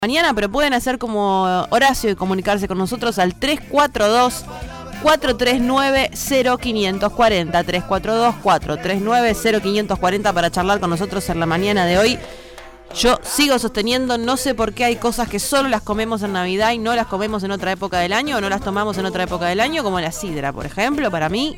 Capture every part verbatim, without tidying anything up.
Mañana, pero pueden hacer como Horacio y comunicarse con nosotros al tres cuatro dos, cuatro tres nueve, cero cinco cuatro cero, tres cuatro dos, cuatro tres nueve, cero cinco cuatro cero para charlar con nosotros en la mañana de hoy. Yo sigo sosteniendo, no sé por qué hay cosas que solo las comemos en Navidad y no las comemos en otra época del año, o no las tomamos en otra época del año, como la sidra, por ejemplo. Para mí,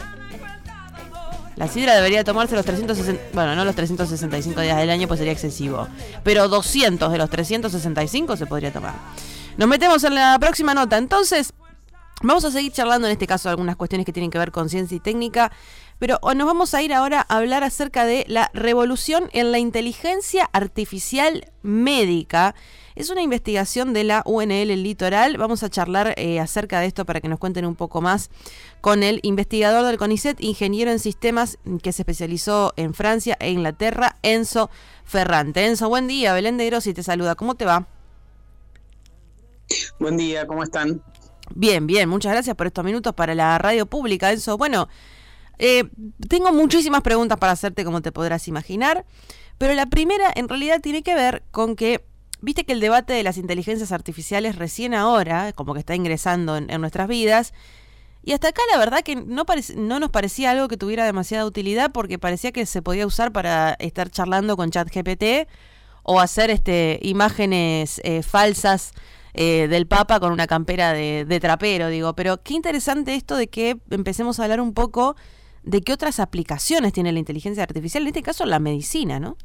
la sidra debería tomarse los trescientos sesenta, bueno, no los trescientos sesenta y cinco días del año, pues sería excesivo, pero doscientos de los trescientos sesenta y cinco se podría tomar. Nos metemos en la próxima nota. Entonces, vamos a seguir charlando en este caso algunas cuestiones que tienen que ver con ciencia y técnica, pero nos vamos a ir ahora a hablar acerca de la revolución en la inteligencia artificial médica. Es una investigación de la U N L Litoral. Vamos a charlar eh, acerca de esto para que nos cuenten un poco más con el investigador del CONICET, ingeniero en sistemas que se especializó en Francia e Inglaterra, Enzo Ferrante. Enzo, buen día. Belén de Grossi te saluda. ¿Cómo te va? Buen día, ¿cómo están? Bien, bien. Muchas gracias por estos minutos para la radio pública, Enzo. Bueno, eh, tengo muchísimas preguntas para hacerte, como te podrás imaginar, pero la primera en realidad tiene que ver con que viste que el debate de las inteligencias artificiales recién ahora, como que está ingresando en, en nuestras vidas, y hasta acá la verdad que no, parec- no nos parecía algo que tuviera demasiada utilidad, porque parecía que se podía usar para estar charlando con ChatGPT o hacer este imágenes eh, falsas eh, del Papa con una campera de, de trapero, digo. Pero qué interesante esto de que empecemos a hablar un poco de qué otras aplicaciones tiene la inteligencia artificial, en este caso la medicina, ¿no?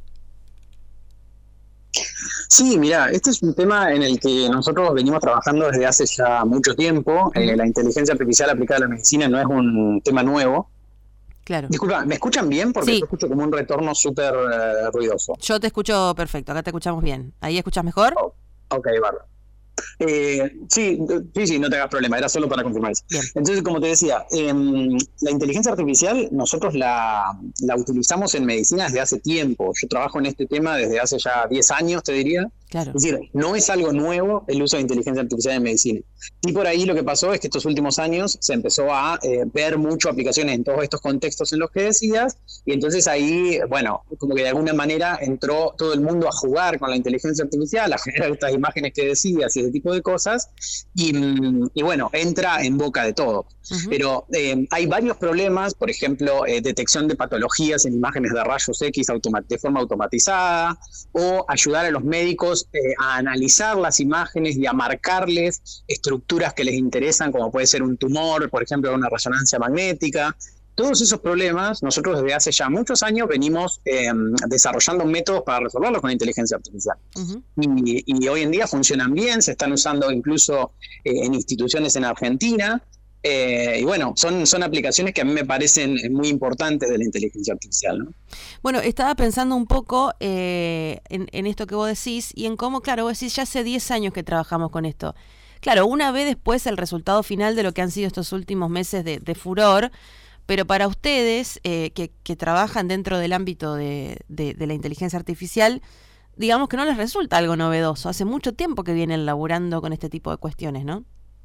Sí, mira, este es un tema en el que nosotros venimos trabajando desde hace ya mucho tiempo. Eh, la inteligencia artificial aplicada a la medicina no es un tema nuevo. Claro. Disculpa, ¿me escuchan bien? Porque Sí. yo escucho como un retorno súper eh, ruidoso. Yo te escucho perfecto, acá te escuchamos bien. ¿Ahí escuchas mejor? Oh, ok, bárbaro. Eh, sí, sí, sí, no te hagas problema, era solo para confirmar eso. Bien. Entonces, como te decía, eh, la inteligencia artificial nosotros la, la utilizamos en medicina desde hace tiempo. Yo trabajo en este tema desde hace ya diez años, te diría. Claro. Es decir, no es algo nuevo el uso de inteligencia artificial en medicina. Y por ahí lo que pasó es que estos últimos años se empezó a eh, ver mucho aplicaciones en todos estos contextos en los que decías, y entonces ahí, bueno, como que de alguna manera entró todo el mundo a jugar con la inteligencia artificial, a generar estas imágenes que decías y ese tipo de cosas, y, y bueno, entra en boca de todo. Uh-huh. Pero eh, hay varios problemas, por ejemplo, eh, detección de patologías en imágenes de rayos X automa- de forma automatizada, o ayudar a los médicos eh, a analizar las imágenes y a marcarles estructuras que les interesan, como puede ser un tumor, por ejemplo, una resonancia magnética. Todos esos problemas, nosotros desde hace ya muchos años venimos eh, desarrollando métodos para resolverlos con inteligencia artificial. Uh-huh. Y, y hoy en día funcionan bien, se están usando incluso eh, en instituciones en Argentina. Eh, y bueno, son, son aplicaciones que a mí me parecen muy importantes de la inteligencia artificial, ¿no? Bueno, estaba pensando un poco eh, en, en esto que vos decís y en cómo, claro, vos decís, ya hace diez años que trabajamos con esto. Claro, una vez después el resultado final de lo que han sido estos últimos meses de, de furor, pero para ustedes eh, que, que trabajan dentro del ámbito de, de, de la inteligencia artificial, digamos que no les resulta algo novedoso. Hace mucho tiempo que vienen laburando con este tipo de cuestiones, ¿no?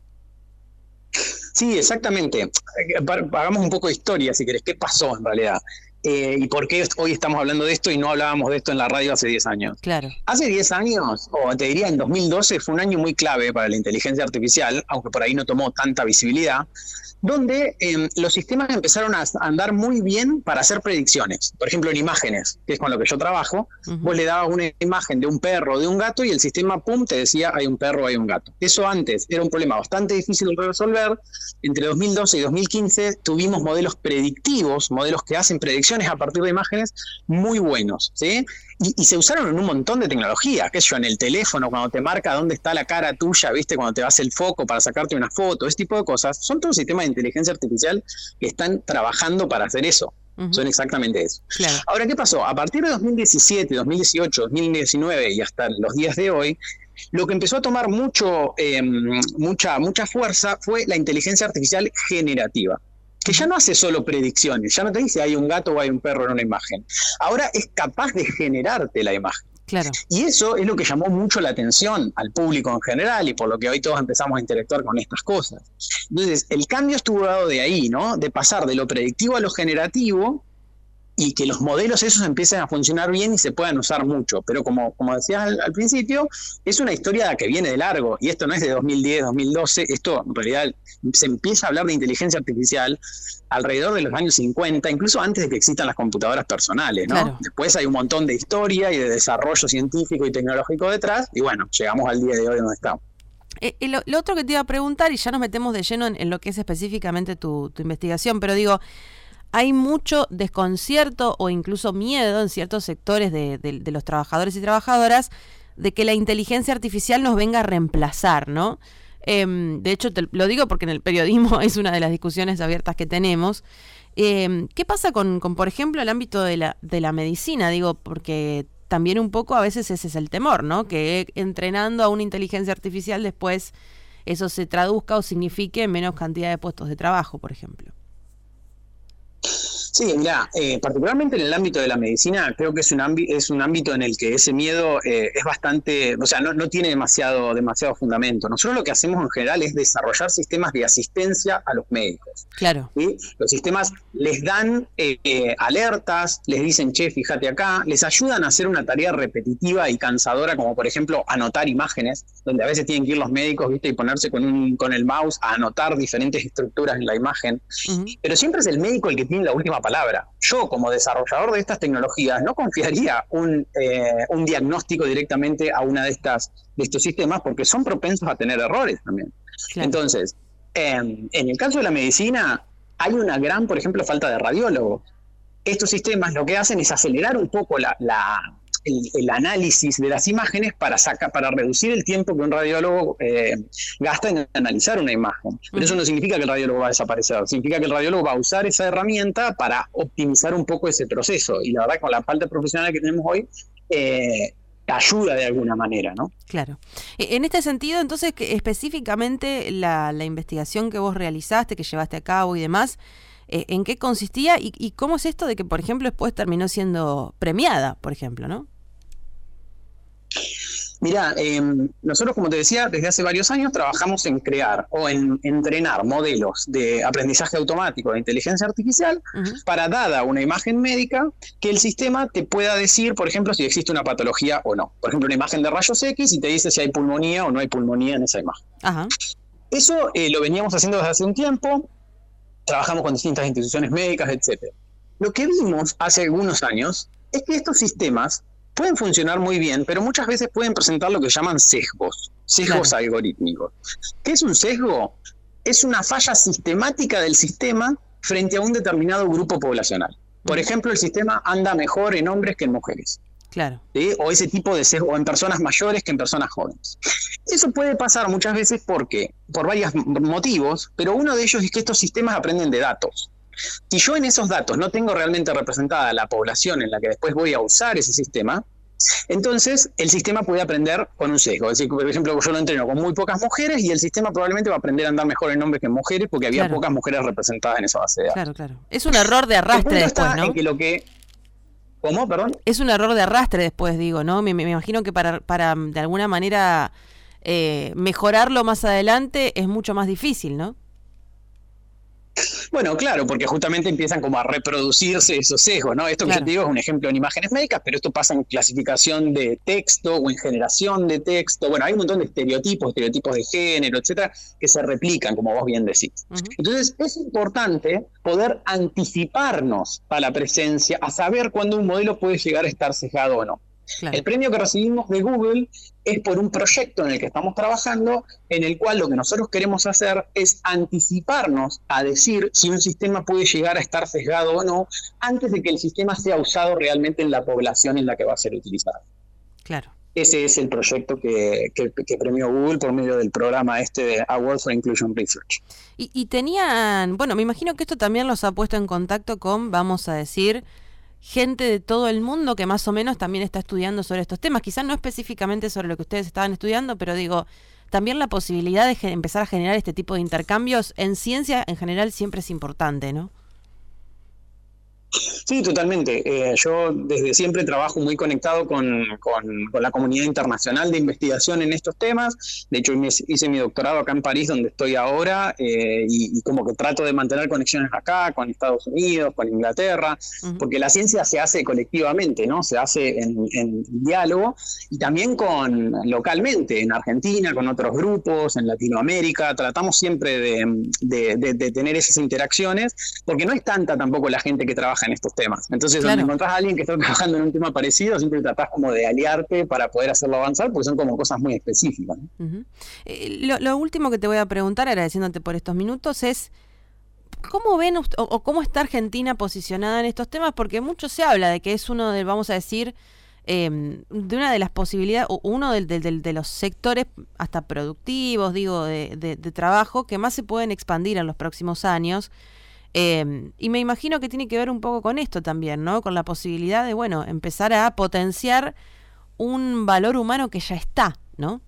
Sí, exactamente. Hagamos un poco de historia, si querés. ¿Qué pasó en realidad? Eh, ¿Y por qué hoy estamos hablando de esto y no hablábamos de esto en la radio hace diez años? Claro. Hace diez años, o te diría en dos mil doce, fue un año muy clave para la inteligencia artificial, aunque por ahí no tomó tanta visibilidad, donde eh, los sistemas empezaron a andar muy bien para hacer predicciones. Por ejemplo, en imágenes, que es con lo que yo trabajo, uh-huh. Vos le dabas una imagen de un perro o de un gato y el sistema, pum, te decía hay un perro o hay un gato. Eso antes era un problema bastante difícil de resolver. Entre dos mil doce y dos mil quince tuvimos modelos predictivos, modelos que hacen predicciones a partir de imágenes muy buenos, ¿sí? Y, y se usaron en un montón de tecnologías, qué sé yo, en el teléfono, cuando te marca dónde está la cara tuya, ¿viste? Cuando te vas el foco para sacarte una foto, ese tipo de cosas. Son todos sistemas de inteligencia artificial que están trabajando para hacer eso. Uh-huh. Son exactamente eso. Claro. Ahora, ¿qué pasó? A partir de dos mil diecisiete, dos mil dieciocho, dos mil diecinueve y hasta los días de hoy, lo que empezó a tomar mucho, eh, mucha, mucha fuerza fue la inteligencia artificial generativa, que ya no hace solo predicciones, ya no te dice hay un gato o hay un perro en una imagen. Ahora es capaz de generarte la imagen. Claro. Y eso es lo que llamó mucho la atención al público en general y por lo que hoy todos empezamos a interactuar con estas cosas. Entonces, el cambio estuvo dado de ahí, ¿no? De pasar de lo predictivo a lo generativo, y que los modelos esos empiecen a funcionar bien y se puedan usar mucho. Pero como, como decías al, al principio, es una historia que viene de largo, y esto no es de dos mil diez, dos mil doce, esto en realidad se empieza a hablar de inteligencia artificial alrededor de los años cincuenta, incluso antes de que existan las computadoras personales, ¿no? Claro. Después hay un montón de historia y de desarrollo científico y tecnológico detrás, y bueno, llegamos al día de hoy donde estamos. Eh, eh, lo, lo otro que te iba a preguntar, y ya nos metemos de lleno en, en lo que es específicamente tu, tu investigación, pero digo, hay mucho desconcierto o incluso miedo en ciertos sectores de, de, de los trabajadores y trabajadoras de que la inteligencia artificial nos venga a reemplazar, ¿no? Eh, de hecho, te lo digo porque en el periodismo es una de las discusiones abiertas que tenemos. Eh, ¿Qué pasa con, con, por ejemplo, el ámbito de la, de la medicina? Digo, porque también un poco a veces ese es el temor, ¿no? Que entrenando a una inteligencia artificial después eso se traduzca o signifique menos cantidad de puestos de trabajo, por ejemplo. Sí, mira, eh, particularmente en el ámbito de la medicina, creo que es un, ámbito, es un ámbito en el que ese miedo eh, es bastante, o sea, no, no tiene demasiado, demasiado fundamento. Nosotros lo que hacemos en general es desarrollar sistemas de asistencia a los médicos. Claro. ¿Sí? Los sistemas les dan eh, eh, alertas, les dicen, che, fíjate acá, les ayudan a hacer una tarea repetitiva y cansadora, como por ejemplo anotar imágenes, donde a veces tienen que ir los médicos, ¿viste? Y ponerse con, un, con el mouse a anotar diferentes estructuras en la imagen. Uh-huh. Pero siempre es el médico el que tiene la última palabra. Yo, como desarrollador de estas tecnologías, no confiaría un, eh, un diagnóstico directamente a una de estas de estos sistemas porque son propensos a tener errores también. Claro. Entonces, eh, en el caso de la medicina, hay una gran, por ejemplo, falta de radiólogos. Estos sistemas lo que hacen es acelerar un poco la, la, el, el análisis de las imágenes para, saca, para reducir el tiempo que un radiólogo eh, gasta en analizar una imagen. Pero eso no significa que el radiólogo va a desaparecer, significa que el radiólogo va a usar esa herramienta para optimizar un poco ese proceso. Y la verdad, con la falta profesional que tenemos hoy, eh, ayuda de alguna manera, ¿no? Claro. En este sentido, entonces, que específicamente la, la investigación que vos realizaste, que llevaste a cabo y demás, eh, ¿en qué consistía y, y cómo es esto de que, por ejemplo, después terminó siendo premiada, por ejemplo, ¿no? Mira, eh, nosotros, como te decía, desde hace varios años trabajamos en crear o en entrenar modelos de aprendizaje automático de inteligencia artificial uh-huh. para, dada una imagen médica, que el sistema te pueda decir, por ejemplo, si existe una patología o no. Por ejemplo, una imagen de rayos X y te dice si hay pulmonía o no hay pulmonía en esa imagen. Uh-huh. Eso eh, lo veníamos haciendo desde hace un tiempo, trabajamos con distintas instituciones médicas, etcétera. Lo que vimos hace algunos años es que estos sistemas pueden funcionar muy bien, pero muchas veces pueden presentar lo que llaman sesgos, sesgos claro. algorítmicos. ¿Qué es un sesgo? Es una falla sistemática del sistema frente a un determinado grupo poblacional. Por ejemplo, el sistema anda mejor en hombres que en mujeres. Claro. ¿Sí? O ese tipo de sesgo, o en personas mayores que en personas jóvenes. Eso puede pasar muchas veces porque, por varios motivos, pero uno de ellos es que estos sistemas aprenden de datos. Si yo en esos datos no tengo realmente representada la población en la que después voy a usar ese sistema, entonces el sistema puede aprender con un sesgo. Es decir, por ejemplo, yo lo entreno con muy pocas mujeres y el sistema probablemente va a aprender a andar mejor en hombres que en mujeres porque había claro. pocas mujeres representadas en esa base de datos. Claro, claro. Es un error de arrastre después, ¿no? En que lo que... ¿Cómo? Perdón. Es un error de arrastre después, digo, ¿no? Me, me imagino que para, para de alguna manera eh, mejorarlo más adelante es mucho más difícil, ¿no? Bueno, claro, porque justamente empiezan como a reproducirse esos sesgos, ¿no? Esto que claro. yo te digo es un ejemplo en imágenes médicas, pero esto pasa en clasificación de texto o en generación de texto. Bueno, hay un montón de estereotipos, estereotipos de género, etcétera, que se replican, como vos bien decís. Uh-huh. Entonces, es importante poder anticiparnos a la presencia, a saber cuándo un modelo puede llegar a estar sesgado o no. Claro. El premio que recibimos de Google es por un proyecto en el que estamos trabajando, en el cual lo que nosotros queremos hacer es anticiparnos a decir si un sistema puede llegar a estar sesgado o no, antes de que el sistema sea usado realmente en la población en la que va a ser utilizado. Claro. Ese es el proyecto que, que, que premió Google por medio del programa este de Award for Inclusion Research. Y, y tenían, bueno, me imagino que esto también los ha puesto en contacto con, vamos a decir, gente de todo el mundo que más o menos también está estudiando sobre estos temas, quizás no específicamente sobre lo que ustedes estaban estudiando, pero digo, también la posibilidad de ge- empezar a generar este tipo de intercambios en ciencia en general siempre es importante, ¿no? Sí, totalmente. Eh, yo desde siempre trabajo muy conectado con, con, con la comunidad internacional de investigación en estos temas. De hecho, hice mi doctorado acá en París, donde estoy ahora, eh, y, y como que trato de mantener conexiones acá, con Estados Unidos, con Inglaterra, uh-huh. porque la ciencia se hace colectivamente, ¿no? Se hace en, en diálogo y también con localmente, en Argentina, con otros grupos, en Latinoamérica. Tratamos siempre de, de, de, de tener esas interacciones, porque no es tanta tampoco la gente que trabaja en estos temas. Entonces, claro. Cuando encontrás a alguien que está trabajando en un tema parecido, siempre tratás como de aliarte para poder hacerlo avanzar, porque son como cosas muy específicas, ¿no? Uh-huh. eh, lo, lo último que te voy a preguntar, agradeciéndote por estos minutos, es ¿cómo ven o, o cómo está Argentina posicionada en estos temas? Porque mucho se habla de que es uno de, vamos a decir, eh, de una de las posibilidades, o uno de, de, de, de los sectores hasta productivos, digo, de, de, de trabajo, que más se pueden expandir en los próximos años. Eh, y me imagino que tiene que ver un poco con esto también, ¿no? Con la posibilidad de, bueno, empezar a potenciar un valor humano que ya está, ¿no?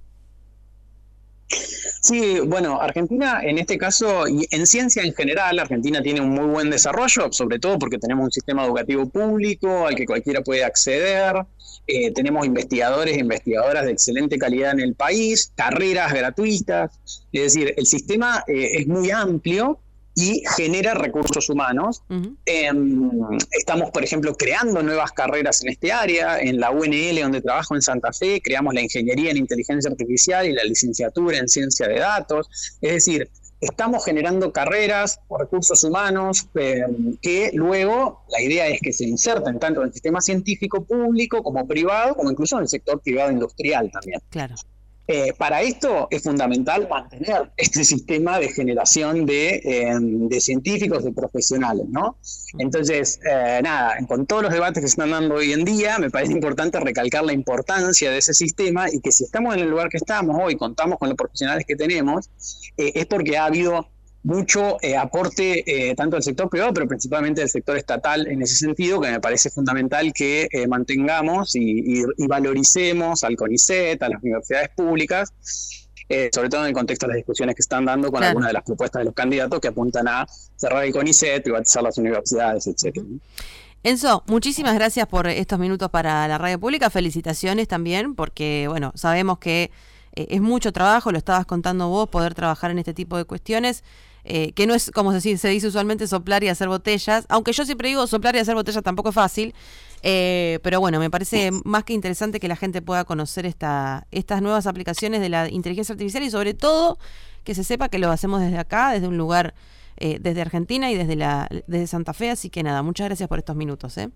Sí, bueno, Argentina en este caso, y en ciencia en general, Argentina tiene un muy buen desarrollo, sobre todo porque tenemos un sistema educativo público al que cualquiera puede acceder, eh, tenemos investigadores e investigadoras de excelente calidad en el país, carreras gratuitas, es decir, el sistema eh, es muy amplio y genera recursos humanos. Uh-huh. Eh, estamos, por ejemplo, creando nuevas carreras en este área. En la U N L, donde trabajo en Santa Fe, creamos la ingeniería en inteligencia artificial y la licenciatura en ciencia de datos. Es decir, estamos generando carreras o recursos humanos eh, que luego la idea es que se inserten tanto en el sistema científico público como privado, como incluso en el sector privado industrial también. Claro. Eh, para esto es fundamental mantener este sistema de generación de, eh, de científicos, de profesionales, ¿no? Entonces, eh, nada, con todos los debates que se están dando hoy en día, me parece importante recalcar la importancia de ese sistema y que si estamos en el lugar que estamos hoy, contamos con los profesionales que tenemos, eh, es porque ha habido mucho eh, aporte eh, tanto del sector privado, pero principalmente del sector estatal en ese sentido, que me parece fundamental que eh, mantengamos y, y, y valoricemos al CONICET, a las universidades públicas, eh, sobre todo en el contexto de las discusiones que están dando con claro. algunas de las propuestas de los candidatos que apuntan a cerrar el CONICET, privatizar las universidades, etcétera. Enzo, muchísimas gracias por estos minutos para la radio pública, felicitaciones también, porque bueno, sabemos que eh, es mucho trabajo, lo estabas contando vos, poder trabajar en este tipo de cuestiones. Eh, que no es, como se, se dice usualmente, soplar y hacer botellas, aunque yo siempre digo soplar y hacer botellas tampoco es fácil, eh, pero bueno, me parece más que interesante que la gente pueda conocer esta, estas nuevas aplicaciones de la inteligencia artificial y sobre todo que se sepa que lo hacemos desde acá, desde un lugar, eh, desde Argentina y desde, la, desde Santa Fe, así que nada, muchas gracias por estos minutos. ¿eh?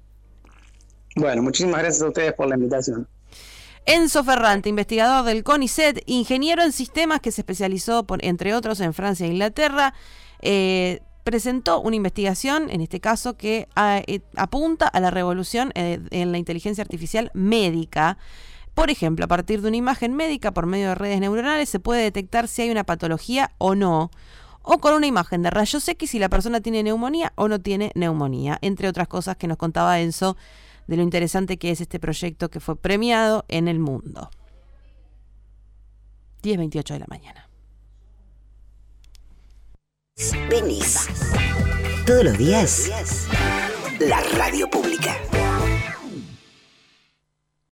Bueno, muchísimas gracias a ustedes por la invitación. Enzo Ferrante, investigador del CONICET, ingeniero en sistemas que se especializó, por, entre otros, en Francia e Inglaterra, eh, presentó una investigación, en este caso, que a, eh, apunta a la revolución eh, en la inteligencia artificial médica. Por ejemplo, a partir de una imagen médica por medio de redes neuronales se puede detectar si hay una patología o no, o con una imagen de rayos X si la persona tiene neumonía o no tiene neumonía, entre otras cosas que nos contaba Enzo de lo interesante que es este proyecto que fue premiado en el mundo. diez veintiocho de la mañana. Venís todos los días la radio pública.